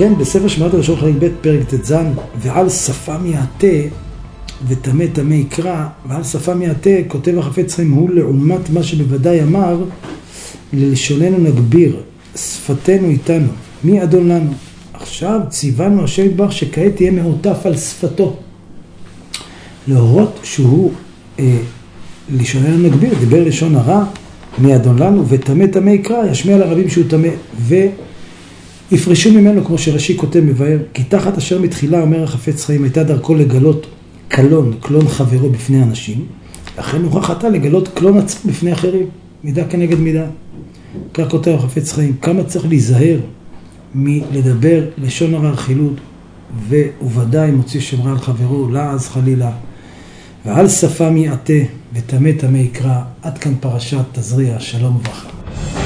כן, בספר שמות הראשון חלק ב' פרק ט"ז, ועל שפם יעטה וטמא טמא יקרא, ועל שפם יעטה כותב החפץ חיים הוא לעומת מה שבוודאי אמר, ללשוננו נגביר, שפתנו איתנו, מי אדון לנו? עכשיו ציוונו השם יתברך שכעת יהיה מעוטף על שפתו, להורות שהוא לשוננו נגביר, דיבר לשון הרע, מי אדון לנו, וטמא טמא יקרא, ישמיע לרבים שהוא טמא, ויפרשו ממנו, כמו שרש"י כותב מבאר, כי תחת אשר מתחילה, אומר החפץ חיים, הייתה דרכו לגלות קלון חברו בפני אנשים, לכן הוכחתה לגלות קלון עצמו בפני אחרים, מידה כנגד מידה. כך כותב החפץ חיים, כמה צריך להיזהר מלדבר לשון הרע רכילות, וודאי מוציא שם רע על חברו, לעז חלילה, ועל שפם יעטה וטמא טמא יקרא. עד כאן פרשת תזריע, שלום וברכה.